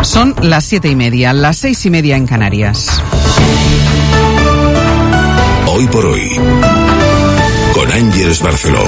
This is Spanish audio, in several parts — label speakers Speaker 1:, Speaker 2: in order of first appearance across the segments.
Speaker 1: Son las 7:30, las 6:30 en Canarias.
Speaker 2: Hoy por hoy, con Ángeles Barceló.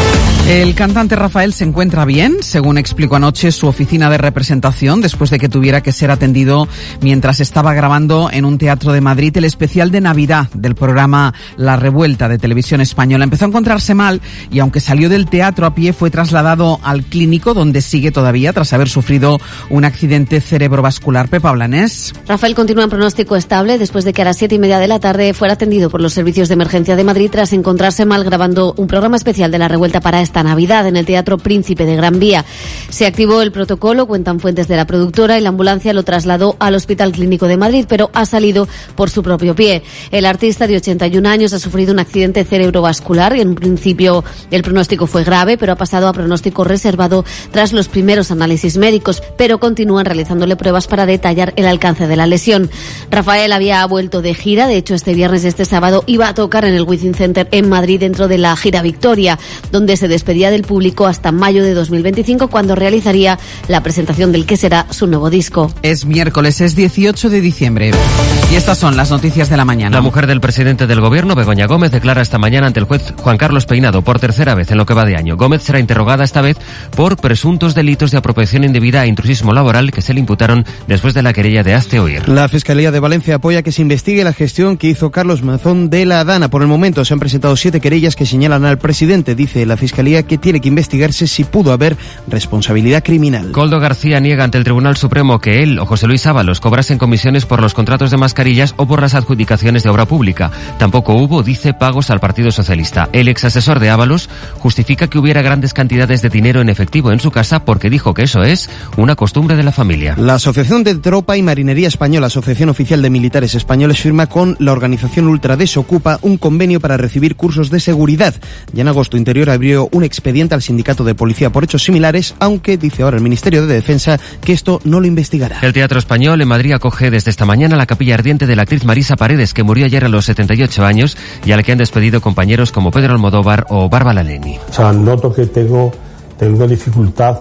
Speaker 1: El cantante Rafael se encuentra bien, según explicó anoche su oficina de representación, después de que tuviera que ser atendido mientras estaba grabando en un teatro de Madrid el especial de Navidad del programa La Revuelta de Televisión Española. Empezó a encontrarse mal y aunque salió del teatro a pie, fue trasladado al clínico, donde sigue todavía tras haber sufrido un accidente cerebrovascular. Pepa Blanés.
Speaker 3: Rafael continúa en pronóstico estable después de que a las 7:30 de la tarde fuera atendido por los servicios de emergencia de Madrid tras encontrarse mal grabando un programa especial de La Revuelta para esta Navidad en el Teatro Príncipe de Gran Vía. Se activó el protocolo, cuentan fuentes de la productora, y la ambulancia lo trasladó al Hospital Clínico de Madrid, pero ha salido por su propio pie. El artista de 81 años ha sufrido un accidente cerebrovascular y en principio el pronóstico fue grave, pero ha pasado a pronóstico reservado tras los primeros análisis médicos, pero continúan realizándole pruebas para detallar el alcance de la lesión. Rafael había vuelto de gira, de hecho este viernes y este sábado iba a tocar en el Wizzing Center en Madrid dentro de la gira Victoria, donde se despedía del público hasta mayo de 2025, cuando realizaría la presentación del que será su nuevo disco.
Speaker 1: Es miércoles, es 18 de diciembre. Y estas son las noticias de la mañana.
Speaker 4: La mujer del presidente del gobierno, Begoña Gómez, declara esta mañana ante el juez Juan Carlos Peinado por tercera vez en lo que va de año. Gómez será interrogada esta vez por presuntos delitos de apropiación indebida e intrusismo laboral que se le imputaron después de la querella de Hazte Oír.
Speaker 5: La Fiscalía de Valencia apoya que se investigue la gestión que hizo Carlos Mazón de la Dana. Por el momento se han presentado 7 querellas que señalan al presidente. Dice la Fiscalía que tiene que investigarse si pudo haber responsabilidad criminal.
Speaker 4: Koldo García niega ante el Tribunal Supremo que él o José Luis Ábalos cobrasen comisiones por los contratos de mascarillas o por las adjudicaciones de obra pública. Tampoco hubo, dice, pagos al Partido Socialista. El ex asesor de Ábalos justifica que hubiera grandes cantidades de dinero en efectivo en su casa porque dijo que eso es una costumbre de la familia.
Speaker 5: La Asociación de Tropa y Marinería Española, Asociación Oficial de Militares Españoles, firma con la organización Ultra Desocupa un convenio para recibir cursos de seguridad. Ya en agosto Interior abrió un expediente al sindicato de policía por hechos similares, aunque dice ahora el Ministerio de Defensa que esto no lo investigará.
Speaker 4: El Teatro Español en Madrid acoge desde esta mañana la capilla ardiente de la actriz Marisa Paredes, que murió ayer a los 78 años y a la que han despedido compañeros como Pedro Almodóvar o Bárbara Leni.
Speaker 6: O sea, noto que tengo una dificultad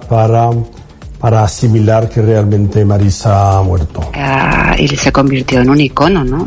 Speaker 6: para asimilar que realmente Marisa ha muerto.
Speaker 7: Y se convirtió en un icono, ¿no?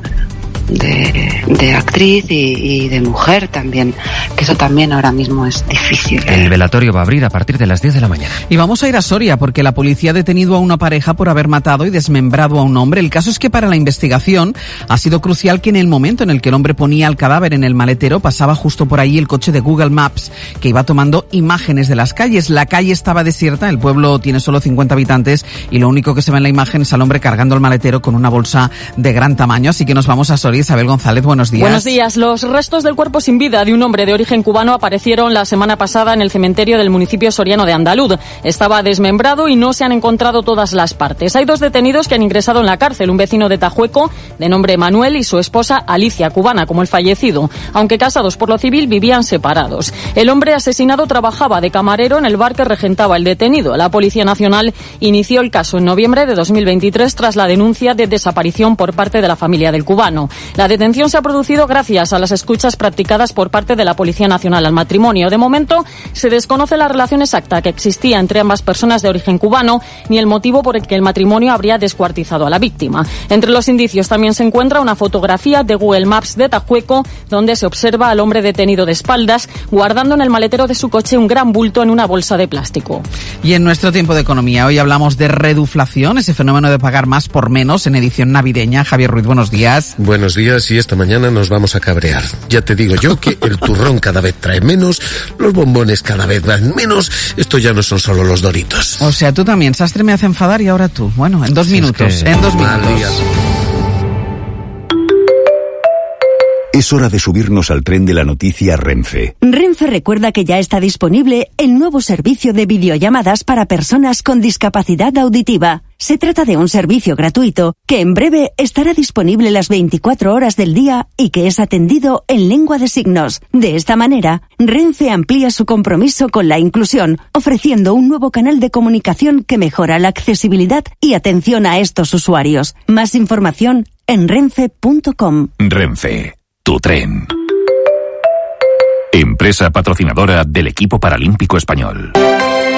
Speaker 7: De actriz y de mujer también, que eso también ahora mismo es difícil.
Speaker 4: El velatorio va a abrir a partir de las 10 de la mañana.
Speaker 1: Y vamos a ir a Soria porque la policía ha detenido a una pareja por haber matado y desmembrado a un hombre. El caso es que para la investigación ha sido crucial que en el momento en el que el hombre ponía el cadáver en el maletero pasaba justo por ahí el coche de Google Maps que iba tomando imágenes de las calles. La calle estaba desierta, el pueblo tiene solo 50 habitantes y lo único que se ve en la imagen es al hombre cargando el maletero con una bolsa de gran tamaño. Así que nos vamos a Soria. Isabel González, buenos días.
Speaker 8: Buenos días. Los restos del cuerpo sin vida de un hombre de origen cubano aparecieron la semana pasada en el cementerio del municipio soriano de Andaluz. Estaba desmembrado y no se han encontrado todas las partes. Hay 2 detenidos que han ingresado en la cárcel, un vecino de Tajueco, de nombre Manuel, y su esposa Alicia, cubana, como el fallecido. Aunque casados por lo civil, vivían separados. El hombre asesinado trabajaba de camarero en el bar que regentaba el detenido. La Policía Nacional inició el caso en noviembre de 2023 tras la denuncia de desaparición por parte de la familia del cubano. La detención se ha producido gracias a las escuchas practicadas por parte de la Policía Nacional al matrimonio. De momento, se desconoce la relación exacta que existía entre ambas personas de origen cubano ni el motivo por el que el matrimonio habría descuartizado a la víctima. Entre los indicios también se encuentra una fotografía de Google Maps de Tajueco, donde se observa al hombre detenido de espaldas, guardando en el maletero de su coche un gran bulto en una bolsa de plástico.
Speaker 1: Y en nuestro tiempo de economía, hoy hablamos de reduflación, ese fenómeno de pagar más por menos en edición navideña. Javier Ruiz, buenos días.
Speaker 9: Buenos días, y esta mañana nos vamos a cabrear. Ya te digo yo que el turrón cada vez trae menos, los bombones cada vez van menos, esto ya no son solo los Doritos.
Speaker 1: O sea, tú también, Sastre me hace enfadar y ahora tú. Bueno, en 2 minutos, en 2 minutos.
Speaker 2: Es hora de subirnos al tren de la noticia Renfe.
Speaker 10: Renfe recuerda que ya está disponible el nuevo servicio de videollamadas para personas con discapacidad auditiva. Se trata de un servicio gratuito que en breve estará disponible las 24 horas del día y que es atendido en lengua de signos. De esta manera, Renfe amplía su compromiso con la inclusión, ofreciendo un nuevo canal de comunicación que mejora la accesibilidad y atención a estos usuarios. Más información en renfe.com.
Speaker 2: Renfe, tu tren. Empresa patrocinadora del equipo paralímpico español.